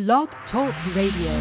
Blog Talk Radio.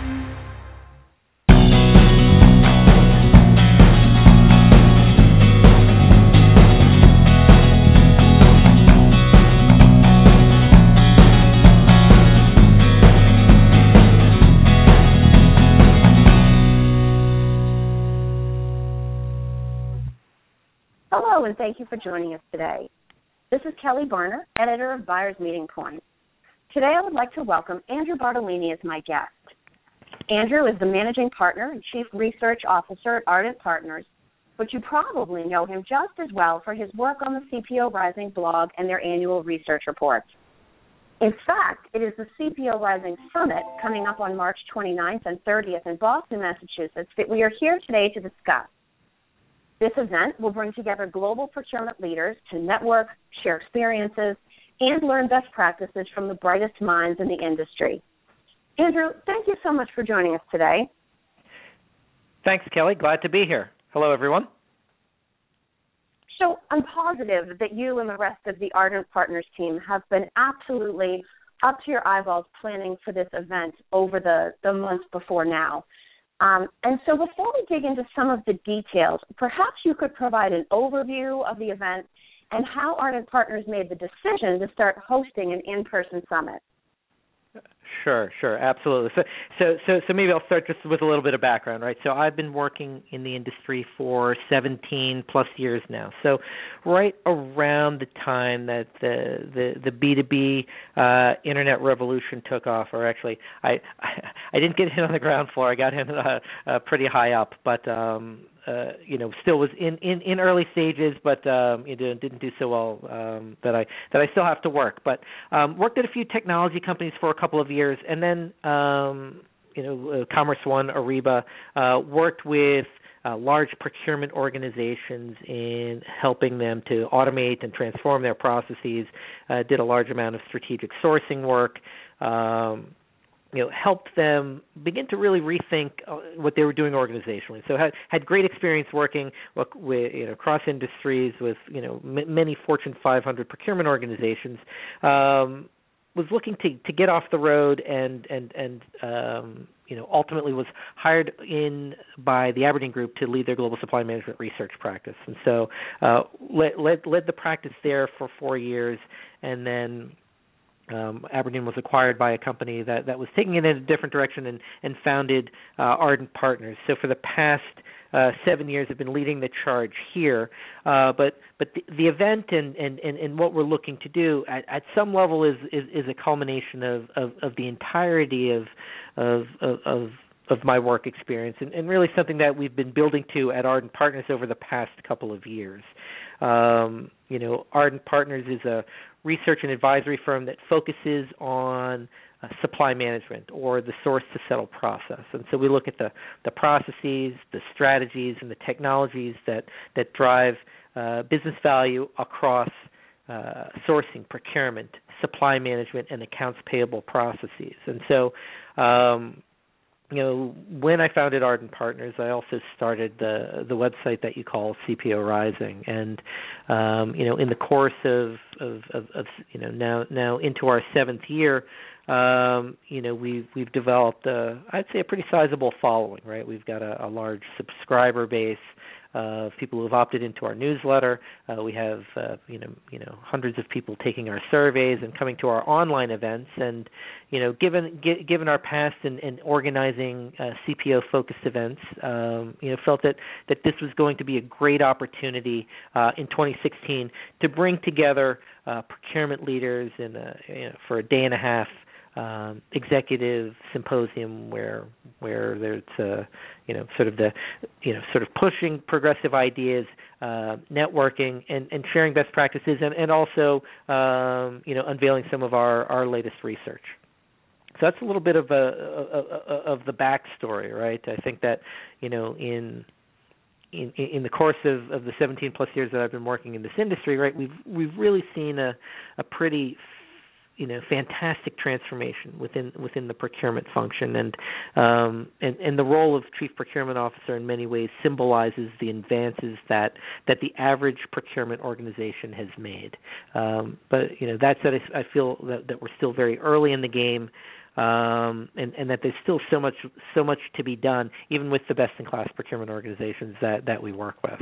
Hello, and thank you for joining us today. This is Kelly Barner, editor of Buyer's Meeting Point. Today I would like to welcome Andrew Bartolini as my guest. Andrew is the managing partner and chief research officer at Ardent Partners, but you probably know him just as well for his work on the CPO Rising blog and their annual research reports. In fact, it is the CPO Rising Summit coming up on March 29th and 30th in Boston, Massachusetts that we are here today to discuss. This event will bring together global procurement leaders to network, share experiences, and learn best practices from the brightest minds in the industry. Andrew, thank you so much for joining us today. Thanks, Kelly. Glad to be here. Hello, everyone. So I'm positive that you and the rest of the Ardent Partners team have been absolutely up to your eyeballs planning for this event over the months before now. And so before we dig into some of the details, perhaps you could provide an overview of the event and how Ardent Partners made the decision to start hosting an in-person summit. Sure, absolutely. So maybe I'll start just with a little bit of background, right? So I've been working in the industry for 17 plus years now. So right around the time that the B2B internet revolution took off, or actually I didn't get in on the ground floor. I got in pretty high up, but still was in early stages, but didn't do so well that I still have to work. But worked at a few technology companies for a couple of years, and then Commerce One, Ariba, worked with large procurement organizations in helping them to automate and transform their processes. Did a large amount of strategic sourcing work. Helped them begin to really rethink what they were doing organizationally. So had great experience working with across industries with many Fortune 500 procurement organizations. Was looking to get off the road and ultimately was hired in by the Aberdeen Group to lead their global supply management research practice. And so led the practice there for 4 years, and then Aberdeen was acquired by a company that was taking it in a different direction and founded Ardent Partners. So for the past 7 years, I've been leading the charge here. But the event and what we're looking to do at some level is a culmination of the entirety of my work experience and really something that we've been building to at Ardent Partners over the past couple of years. Ardent Partners is a research and advisory firm that focuses on supply management or the source-to-settle process. And so we look at the processes, the strategies, and the technologies that drive business value across sourcing, procurement, supply management, and accounts payable processes. And so when I founded Ardent Partners, I also started the website that you call CPO Rising, and in the course of now into our 7th year, we've developed I'd say a pretty sizable following. Right, we've got a large subscriber base of people who have opted into our newsletter. We have hundreds of people taking our surveys and coming to our online events. And given our past in organizing CPO focused events, felt that this was going to be a great opportunity in 2016 to bring together procurement leaders for a day and a half executive symposium where there's sort of pushing progressive ideas, networking and sharing best practices, and also unveiling some of our latest research. So that's a little bit of the backstory, right? I think that in the course of the 17 plus years that I've been working in this industry, right, we've really seen a pretty fantastic transformation within the procurement function, and the role of chief procurement officer in many ways symbolizes the advances that the average procurement organization has made. But that said, I feel that we're still very early in the game. and that there's still so much to be done, even with the best-in-class procurement organizations that we work with.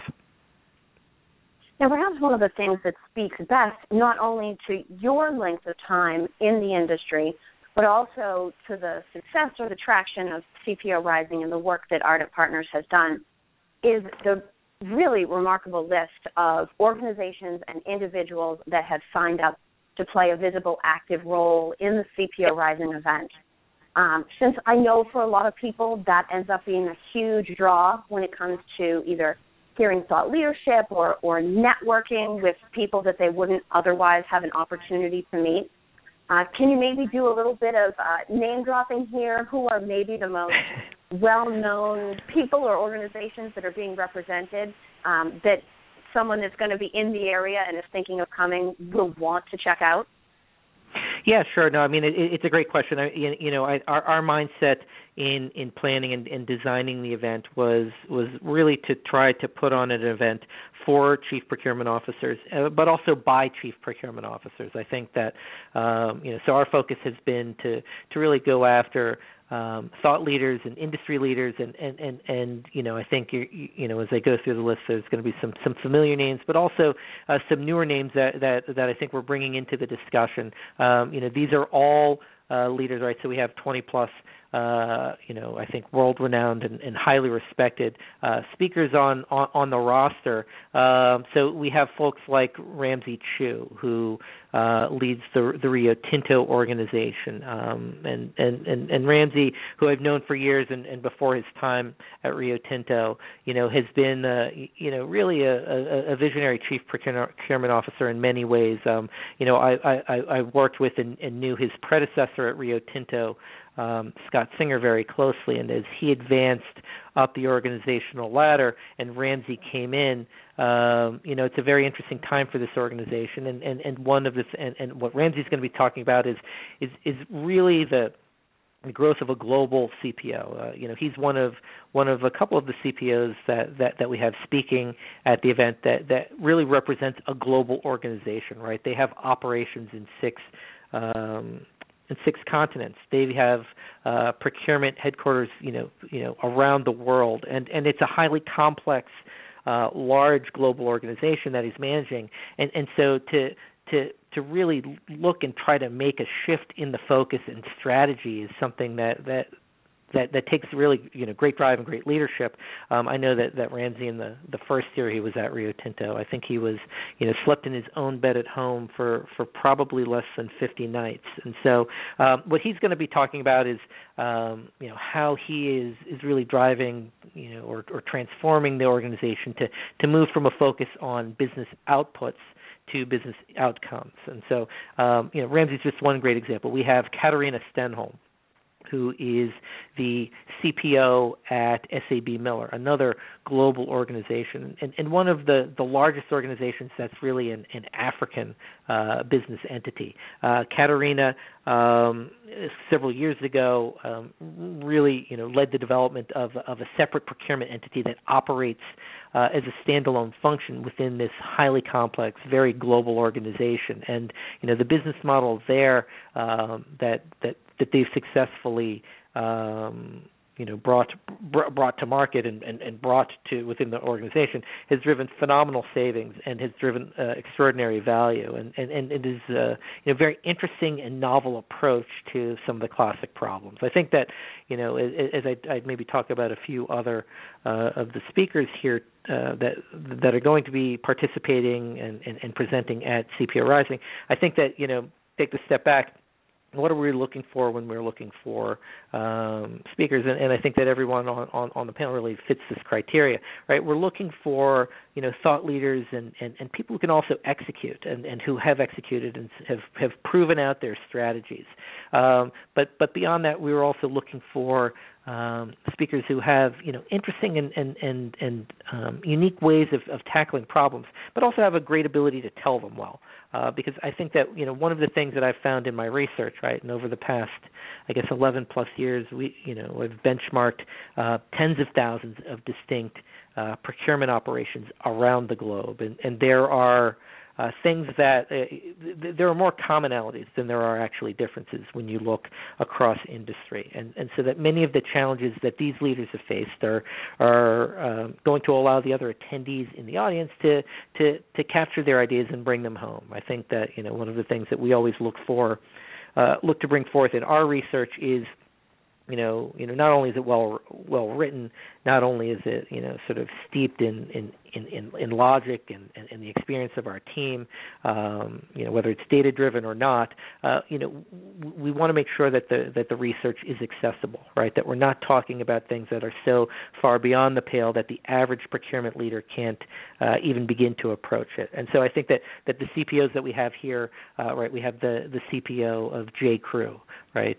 Now, perhaps one of the things that speaks best not only to your length of time in the industry, but also to the success or the traction of CPO Rising and the work that Ardent Partners has done, is the really remarkable list of organizations and individuals that have signed up to play a visible, active role in the CPO Rising event. Since I know for a lot of people that ends up being a huge draw when it comes to either hearing thought leadership or networking with people that they wouldn't otherwise have an opportunity to meet. Can you maybe do a little bit of name dropping here? Who are maybe the most well-known people or organizations that are being represented that someone that's going to be in the area and is thinking of coming will want to check out? Yeah, sure. No, I mean, it's a great question. Our mindset in planning and designing the event was really to try to put on an event for chief procurement officers, but also by chief procurement officers. I think that so our focus has been to really go after thought leaders and industry leaders, and I think as I go through the list, there's going to be some familiar names, but also some newer names that I think we're bringing into the discussion. These are all leaders, right? So we have 20 plus, I think world-renowned and highly respected speakers on the roster. So we have folks like Ramsey Chu, who leads the Rio Tinto organization, and Ramsey, who I've known for years and before his time at Rio Tinto, has been really a visionary chief procurement officer in many ways. I worked with and knew his predecessor at Rio Tinto, Scott Singer, very closely, and as he advanced up the organizational ladder and Ramsey came in, it's a very interesting time for this organization, and one of this, and what Ramsey's going to be talking about is really the growth of a global CPO. He's one of a couple of the CPOs that we have speaking at the event that really represents a global organization, right? They have operations in six continents. They have procurement headquarters, around the world, and it's a highly complex, large global organization that he's managing, and so to really look and try to make a shift in the focus and strategy is something that takes really great drive and great leadership. I know that Ramsey in the first year he was at Rio Tinto, I think he was slept in his own bed at home for probably less than 50 nights. And so what he's going to be talking about is how he is really driving or transforming the organization to move from a focus on business outputs to business outcomes. And so Ramsey's just one great example. We have Katarina Stenholm, who is the CPO at SAB Miller, another global organization, and one of the largest organizations that's really an African business entity. Katarina, several years ago, really led the development of a separate procurement entity that operates as a standalone function within this highly complex, very global organization. And the business model there that they've successfully brought to market and brought to within the organization has driven phenomenal savings and has driven extraordinary value, and it is a very interesting and novel approach to some of the classic problems. I think that as I maybe talk about a few other of the speakers here that are going to be participating and presenting at CPO Rising, I think that take the step back. What are we looking for when we're looking for speakers? And I think that everyone on the panel really fits this criteria, right? We're looking for thought leaders and people who can also execute and who have executed and have proven out their strategies. But beyond that, we were also looking for speakers who have interesting and unique ways of tackling problems, but also have a great ability to tell them well. Because I think that one of the things that I've found in my research, right, and over the past 11 plus years, we've benchmarked tens of thousands of distinct procurement operations around the globe, and there are things that there are more commonalities than there are actually differences when you look across industry, and so that many of the challenges that these leaders have faced are going to allow the other attendees in the audience to capture their ideas and bring them home. I think that one of the things that we always look to bring forth in our research is not only is it well written, not only is it sort of steeped in logic and the experience of our team, whether it's data driven or not, we want to make sure that the research is accessible, right? That we're not talking about things that are so far beyond the pale that the average procurement leader can't even begin to approach it. And so I think that the CPOs that we have here, right, we have the CPO of J.Crew, right,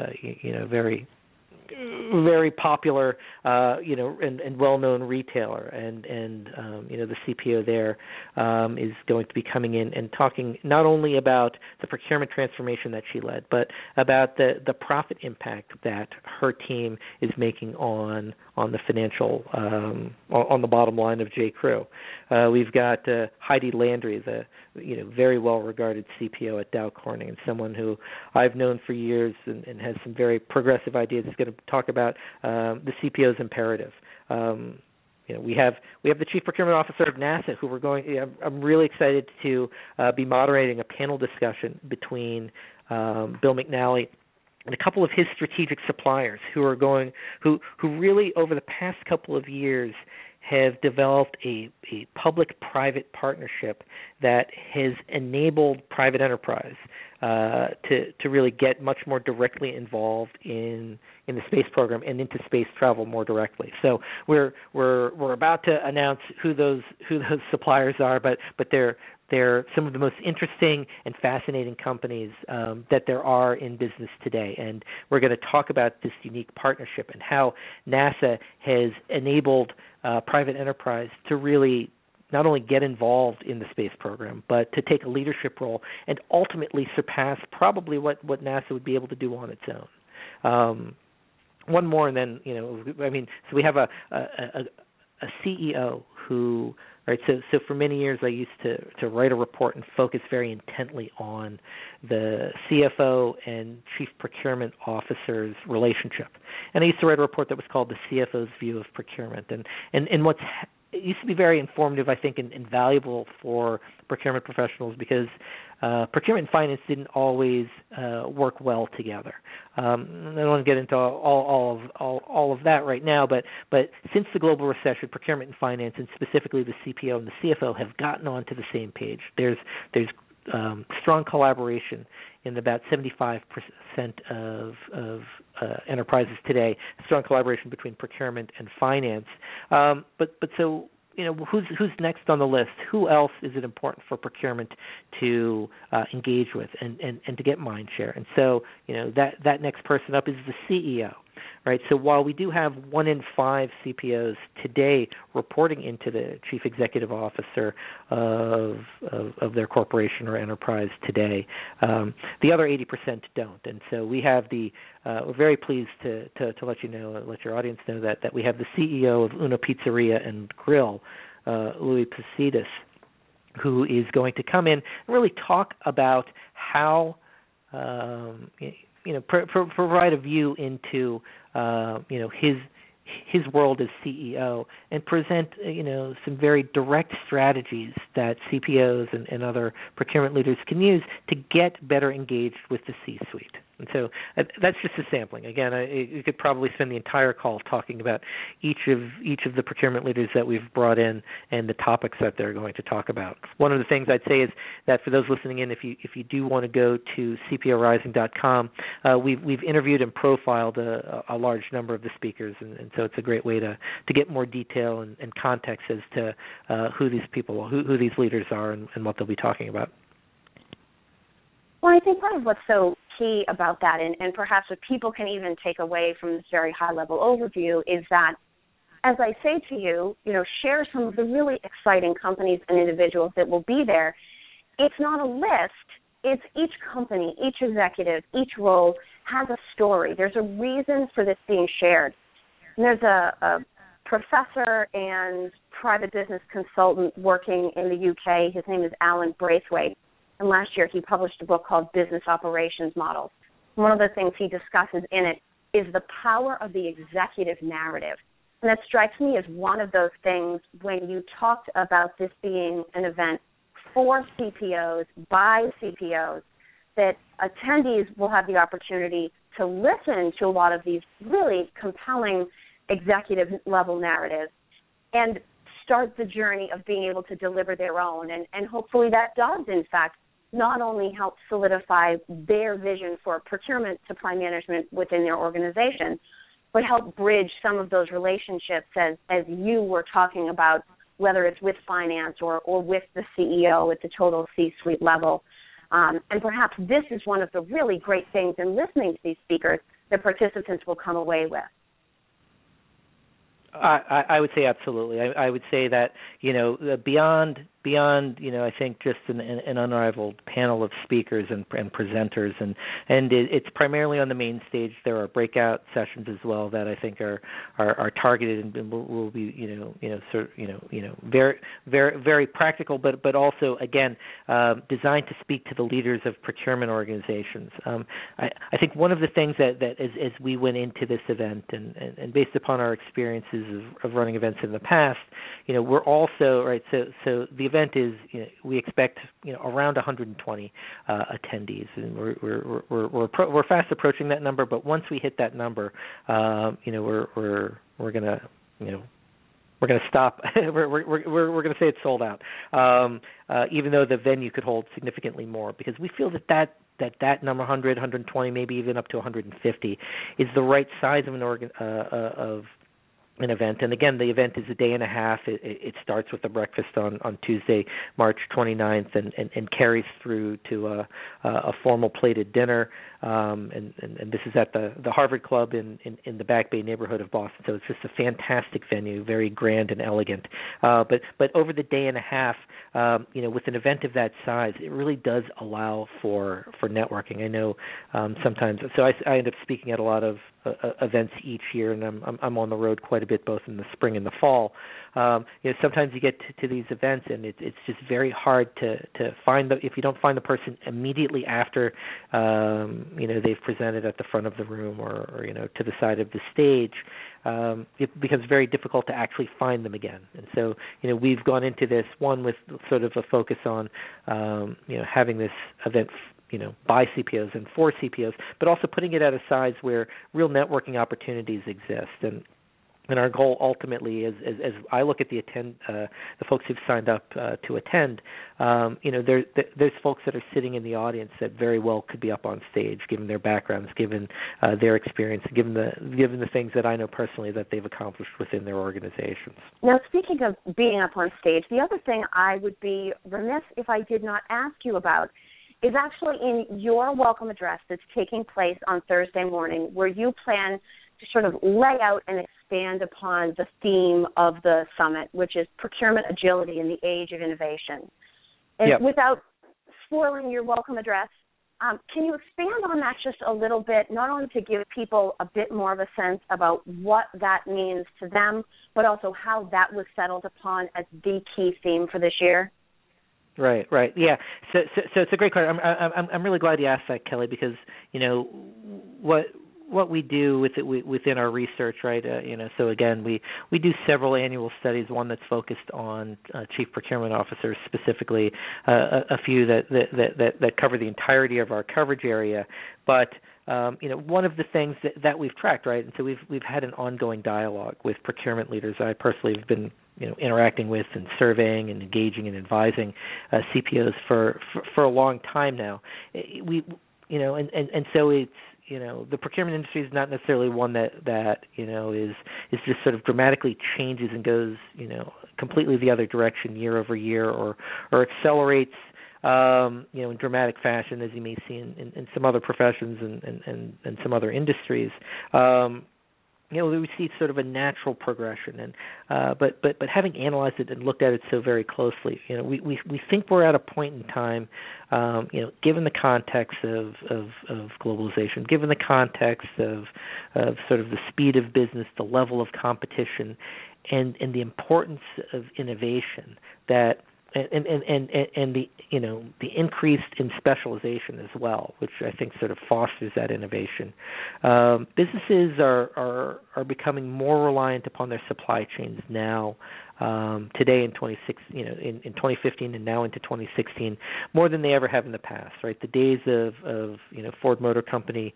very popular, and well-known retailer, and the CPO there is going to be coming in and talking not only about the procurement transformation that she led, but about the profit impact that her team is making on the financial, on the bottom line of J.Crew. We've got Heidi Landry, the very well-regarded CPO at Dow Corning, and someone who I've known for years and has some very progressive ideas. Is going to talk about the CPO's imperative. We have the Chief Procurement Officer of NASA, who I'm really excited to be moderating a panel discussion between Bill McNally and a couple of his strategic suppliers who really over the past couple of years have developed a public-private partnership that has enabled private enterprise to really get much more directly involved in the space program and into space travel more directly. So we're about to announce who those suppliers are, but they're some of the most interesting and fascinating companies that there are in business today. And we're going to talk about this unique partnership and how NASA has enabled private enterprise to really not only get involved in the space program, but to take a leadership role and ultimately surpass probably what NASA would be able to do on its own. One more, and then so we have a CEO who. Right, so for many years I used to write a report and focus very intently on the CFO and Chief Procurement Officer's relationship. And I used to write a report that was called The CFO's View of Procurement. And it used to be very informative, I think, and valuable for procurement professionals because procurement and finance didn't always work well together. I don't want to get into all of that right now, but since the global recession, procurement and finance, and specifically the CPO and the CFO, have gotten onto the same page. There's strong collaboration in about 75% of enterprises today. Strong collaboration between procurement and finance. But so. Who's next on the list? Who else is it important for procurement to engage with and to get mind share? And so, that next person up is the CEO, right? So while we do have 1 in 5 CPOs today reporting into the Chief Executive Officer of their corporation or enterprise today, the other 80% don't. And so we have we're very pleased to let you know, let your audience know that we have the CEO of Una Pizzeria and Grill, Louis Positas, who is going to come in and really talk about how provide a view into his world as CEO and present some very direct strategies that CPOs and other procurement leaders can use to get better engaged with the C-suite. And so that's just a sampling. Again, you could probably spend the entire call talking about each of the procurement leaders that we've brought in and the topics that they're going to talk about. One of the things I'd say is that for those listening in, if you do want to go to cporising.com, we've interviewed and profiled a large number of the speakers, and so it's a great way to get more detail and context as to who these people, who these leaders are, and what they'll be talking about. Well, I think part of what's so key about that, and perhaps what people can even take away from this very high-level overview, is that, as I say to you, share some of the really exciting companies and individuals that will be there. It's not a list. It's each company, each executive, each role has a story. There's a reason for this being shared. And there's a professor and private business consultant working in the UK. His name is Alan Braithwaite, and last year he published a book called Business Operations Models. One of the things he discusses in it is the power of the executive narrative. And that strikes me as one of those things when you talked about this being an event for CPOs, by CPOs, that attendees will have the opportunity to listen to a lot of these really compelling executive-level narratives and start the journey of being able to deliver their own. And hopefully that does, in fact, not only help solidify their vision for procurement supply management within their organization, but help bridge some of those relationships as you were talking about, whether it's with finance or with the CEO at the total C-suite level. And perhaps this is one of the really great things in listening to these speakers that participants will come away with. I would say absolutely. I would say that, beyond, I think just an unrivaled panel of speakers and presenters, and it's primarily on the main stage. There are breakout sessions as well that I think are targeted and will be, very, very, very practical, but also, again, designed to speak to the leaders of procurement organizations. I think one of the things that as we went into this event and based upon our experiences of running events in the past, we're also, right, so the event is, we expect, around 120 attendees, and we're fast approaching that number. But once we hit that number, we're gonna, we're going to stop. we're going to say it's sold out, even though the venue could hold significantly more, because we feel that number 100, 120, maybe even up to 150 is the right size of an event. And again, the event is a day and a half. It starts with a breakfast on Tuesday, March 29th, and carries through to a formal plated dinner. And this is at the Harvard Club in the Back Bay neighborhood of Boston. So it's just a fantastic venue, very grand and elegant. But over the day and a half, with an event of that size, it really does allow for networking. I know sometimes, so I end up speaking at a lot of events each year, and I'm on the road quite a bit, both in the spring and the fall. Sometimes you get to these events, and it's just very hard to find if you don't find the person immediately after they've presented at the front of the room or to the side of the stage. It becomes very difficult to actually find them again. And so we've gone into this one with sort of a focus on having this event by CPOs and for CPOs, but also putting it at a size where real networking opportunities exist. And our goal ultimately is, as I look at the folks who've signed up to attend, there's folks that are sitting in the audience that very well could be up on stage, given their backgrounds, given their experience, given the things that I know personally that they've accomplished within their organizations. Now, speaking of being up on stage, the other thing I would be remiss if I did not ask you about is actually in your welcome address that's taking place on Thursday morning, where you plan to sort of lay out and expand upon the theme of the summit, which is procurement agility in the age of innovation. And yep. Without spoiling your welcome address, can you expand on that just a little bit, not only to give people a bit more of a sense about what that means to them, but also how that was settled upon as the key theme for this year? Right, yeah. So it's a great question. I'm really glad you asked that, Kelly, because what we do within our research, right? So again, we do several annual studies. One that's focused on chief procurement officers specifically, a few that cover the entirety of our coverage area, but. One of the things that we've tracked, right, and so we've had an ongoing dialogue with procurement leaders. I personally have been, interacting with and surveying and engaging and advising CPOs for a long time now. And so it's, the procurement industry is not necessarily one that is just sort of dramatically changes and goes, completely the other direction year over year, or accelerates. In dramatic fashion, as you may see in some other professions and some other industries. we see sort of a natural progression, and but having analyzed it and looked at it so very closely, we think we're at a point in time, given the context of globalization, given the context of sort of the speed of business, the level of competition, and the importance of innovation that. And the increase in specialization as well, which I think sort of fosters that innovation. Businesses are becoming more reliant upon their supply chains now, today in 2015 and now into 2016, more than they ever have in the past. Right, the days of Ford Motor Company,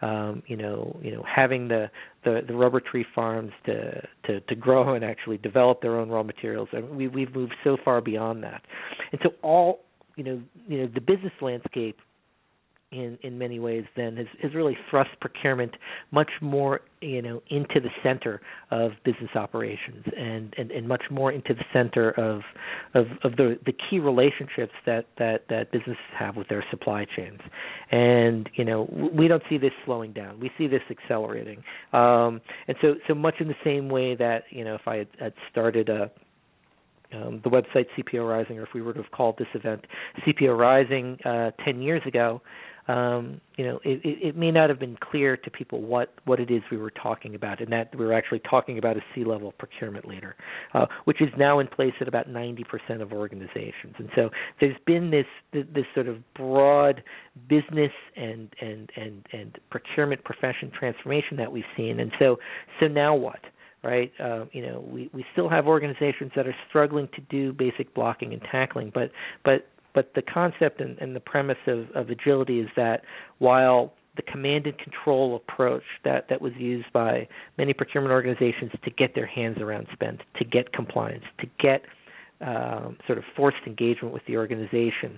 having the rubber tree farms to grow and actually develop their own raw materials. I mean, we've moved so far beyond that, and so all the business landscape in many ways then has really thrust procurement much more into the center of business operations and much more into the center of the key relationships that businesses have with their supply chains. And we don't see this slowing down. We see this accelerating. And so much in the same way that if I had started the website CPO Rising, or if we were to have called this event CPO Rising 10 years ago, it may not have been clear to people what it is we were talking about, and that we were actually talking about a C-level procurement leader, which is now in place at about 90% of organizations. And so there's been this sort of broad business and procurement profession transformation that we've seen. And so now what? Right, we still have organizations that are struggling to do basic blocking and tackling, but the concept and the premise of agility is that while the command and control approach that was used by many procurement organizations to get their hands around spend, to get compliance, to get sort of forced engagement with the organization,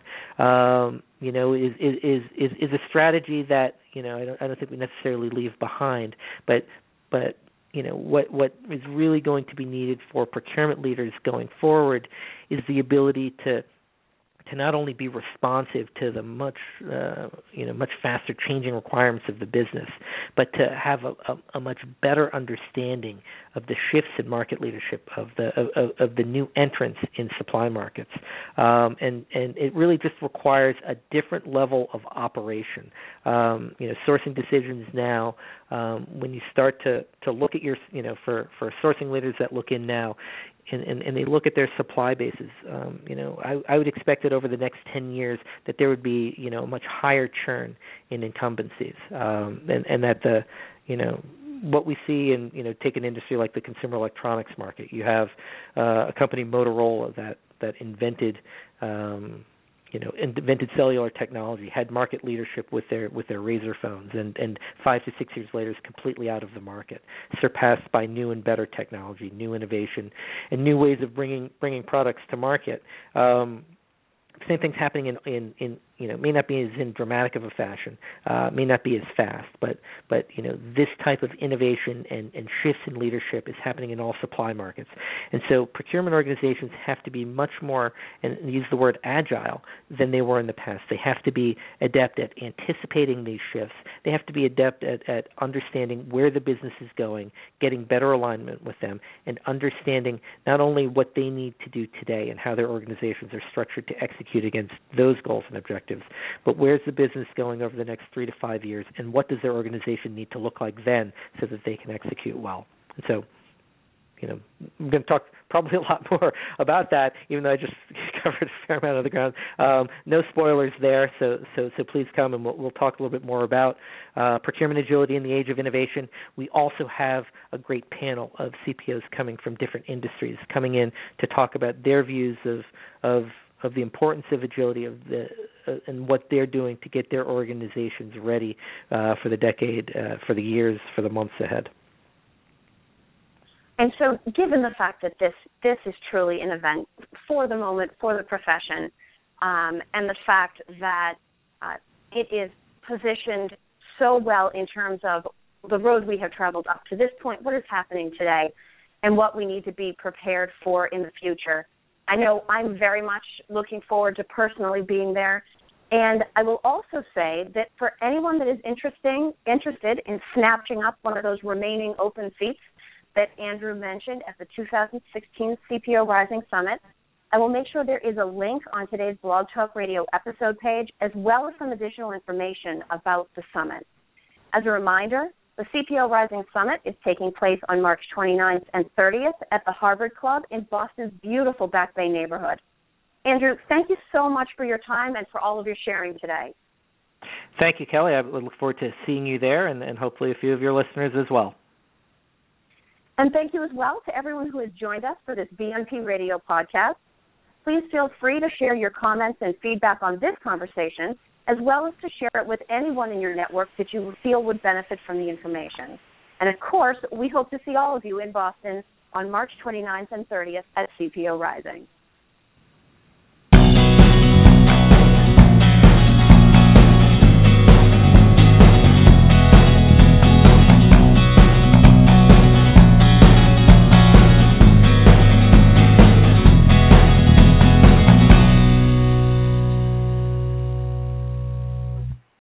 is a strategy that I don't think we necessarily leave behind, but what is really going to be needed for procurement leaders going forward is the ability to not only be responsive to the much faster changing requirements of the business, but to have a much better understanding of the shifts in market leadership, of the new entrants in supply markets, and it really just requires a different level of operation. Sourcing decisions now, when you start to look at your for sourcing leaders that look in now, and they look at their supply bases, I would expect that over the next 10 years that there would be a much higher churn in incumbencies, and that what we see in take an industry like the consumer electronics market. You have a company, Motorola, that invented cellular technology, had market leadership with their Razr phones, and 5 to 6 years later is completely out of the market, surpassed by new and better technology, new innovation, and new ways of bringing products to market. Same thing's happening in may not be as in dramatic of a fashion, may not be as fast, but this type of innovation and shifts in leadership is happening in all supply markets. And so procurement organizations have to be much more, and use the word agile, than they were in the past. They have to be adept at anticipating these shifts. They have to be adept at understanding where the business is going, getting better alignment with them, and understanding not only what they need to do today and how their organizations are structured to execute against those goals and objectives, but where's the business going over the next 3 to 5 years, and what does their organization need to look like then so that they can execute well. And so, I'm going to talk probably a lot more about that, even though I just covered a fair amount of the ground. No spoilers there, so please come and we'll talk a little bit more about procurement agility in the age of innovation. We also have a great panel of CPOs coming from different industries coming in to talk about their views of the importance of agility and what they're doing to get their organizations ready for the decade, for the years, for the months ahead. And so given the fact that this is truly an event for the moment, for the profession, and the fact that it is positioned so well in terms of the road we have traveled up to this point, what is happening today, and what we need to be prepared for in the future, I know I'm very much looking forward to personally being there And I will also say that for anyone that is interested in snatching up one of those remaining open seats that Andrew mentioned at the 2016 CPO Rising Summit, I will make sure there is a link on today's Blog Talk Radio episode page, as well as some additional information about the summit. As a reminder, the CPO Rising Summit is taking place on March 29th and 30th at the Harvard Club in Boston's beautiful Back Bay neighborhood. Andrew, thank you so much for your time and for all of your sharing today. Thank you, Kelly. I look forward to seeing you there and hopefully a few of your listeners as well. And thank you as well to everyone who has joined us for this BNP Radio podcast. Please feel free to share your comments and feedback on this conversation, as well as to share it with anyone in your network that you feel would benefit from the information. And, of course, we hope to see all of you in Boston on March 29th and 30th at CPO Rising.